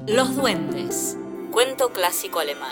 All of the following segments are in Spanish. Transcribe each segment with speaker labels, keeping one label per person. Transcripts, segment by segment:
Speaker 1: Los duendes, cuento clásico alemán.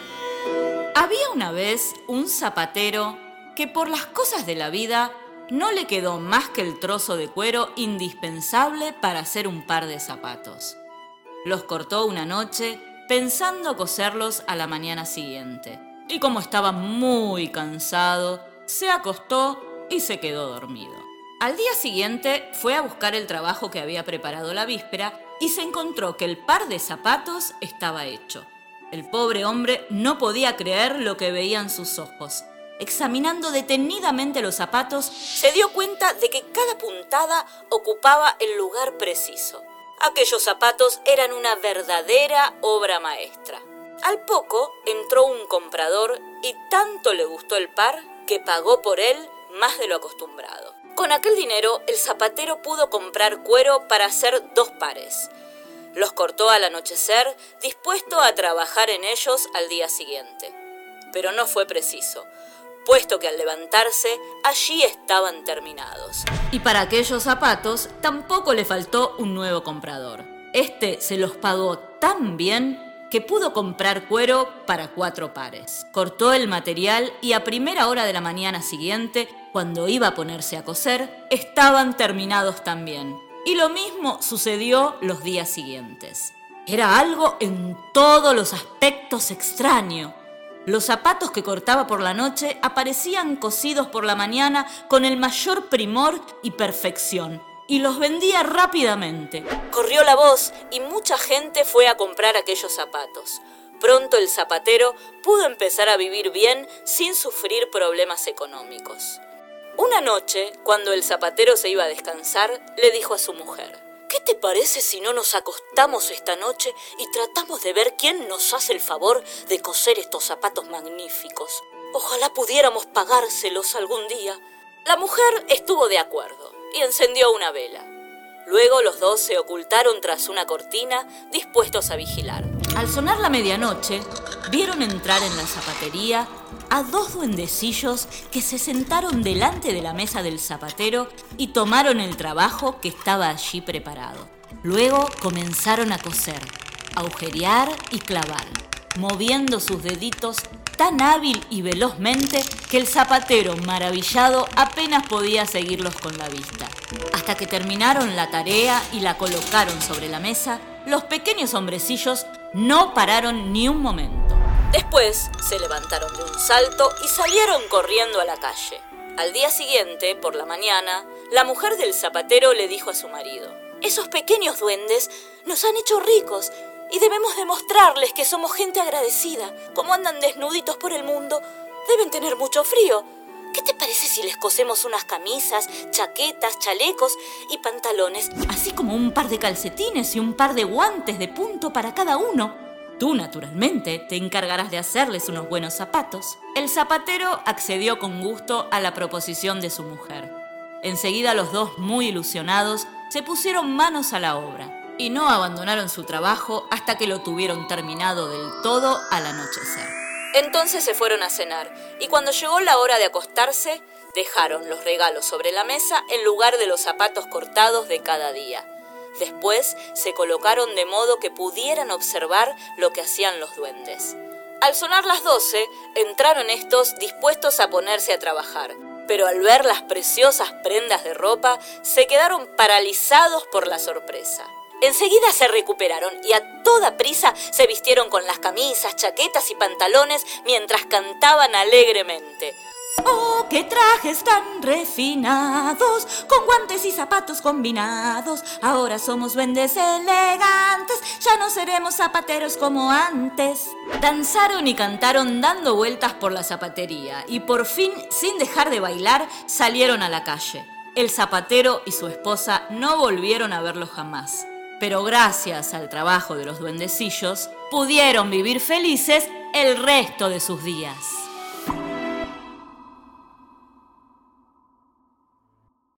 Speaker 1: Había una vez un zapatero que por las cosas de la vida no le quedó más que el trozo de cuero indispensable para hacer un par de zapatos. Los cortó una noche pensando coserlos a la mañana siguiente. Y como estaba muy cansado, se acostó y se quedó dormido. Al día siguiente fue a buscar el trabajo que había preparado la víspera y se encontró que el par de zapatos estaba hecho. El pobre hombre no podía creer lo que veían sus ojos. Examinando detenidamente los zapatos, se dio cuenta de que cada puntada ocupaba el lugar preciso. Aquellos zapatos eran una verdadera obra maestra. Al poco entró un comprador y tanto le gustó el par que pagó por él más de lo acostumbrado. Con aquel dinero, el zapatero pudo comprar cuero para hacer 2 pares. Los cortó al anochecer, dispuesto a trabajar en ellos al día siguiente. Pero no fue preciso, puesto que al levantarse, allí estaban terminados. Y para aquellos zapatos tampoco le faltó un nuevo comprador. Este se los pagó tan bien que pudo comprar cuero para 4 pares. Cortó el material y a primera hora de la mañana siguiente, cuando iba a ponerse a coser, estaban terminados también. Y lo mismo sucedió los días siguientes. Era algo en todos los aspectos extraño. Los zapatos que cortaba por la noche aparecían cosidos por la mañana con el mayor primor y perfección, y los vendía rápidamente. Corrió la voz y mucha gente fue a comprar aquellos zapatos. Pronto el zapatero pudo empezar a vivir bien sin sufrir problemas económicos. Una noche, cuando el zapatero se iba a descansar, le dijo a su mujer: ¿qué te parece si no nos acostamos esta noche y tratamos de ver quién nos hace el favor de coser estos zapatos magníficos? Ojalá pudiéramos pagárselos algún día. La mujer estuvo de acuerdo y encendió una vela. Luego los dos se ocultaron tras una cortina, dispuestos a vigilar. Al sonar la medianoche, vieron entrar en la zapatería a 2 duendecillos que se sentaron delante de la mesa del zapatero y tomaron el trabajo que estaba allí preparado. Luego comenzaron a coser, agujerear y clavar, moviendo sus deditos tan hábil y velozmente que el zapatero, maravillado, apenas podía seguirlos con la vista. Hasta que terminaron la tarea y la colocaron sobre la mesa, los pequeños hombrecillos no pararon ni un momento. Después se levantaron de un salto y salieron corriendo a la calle. Al día siguiente, por la mañana, la mujer del zapatero le dijo a su marido: esos pequeños duendes nos han hecho ricos y debemos demostrarles que somos gente agradecida. Como andan desnuditos por el mundo, deben tener mucho frío. ¿Qué te parece si les cosemos unas camisas, chaquetas, chalecos y pantalones, así como un par de calcetines y un par de guantes de punto para cada uno? Tú, naturalmente, te encargarás de hacerles unos buenos zapatos. El zapatero accedió con gusto a la proposición de su mujer. Enseguida los dos, muy ilusionados, se pusieron manos a la obra y no abandonaron su trabajo hasta que lo tuvieron terminado del todo al anochecer. Entonces se fueron a cenar y cuando llegó la hora de acostarse, dejaron los regalos sobre la mesa en lugar de los zapatos cortados de cada día. Después se colocaron de modo que pudieran observar lo que hacían los duendes. Al sonar las 12, entraron estos dispuestos a ponerse a trabajar, pero al ver las preciosas prendas de ropa, se quedaron paralizados por la sorpresa. Enseguida se recuperaron y a toda prisa se vistieron con las camisas, chaquetas y pantalones mientras cantaban alegremente: ¡oh, qué trajes tan refinados, con guantes y zapatos combinados! Ahora somos duendes elegantes, ya no seremos zapateros como antes. Danzaron y cantaron dando vueltas por la zapatería y por fin, sin dejar de bailar, salieron a la calle. El zapatero y su esposa no volvieron a verlo jamás. Pero gracias al trabajo de los duendecillos, pudieron vivir felices el resto de sus días.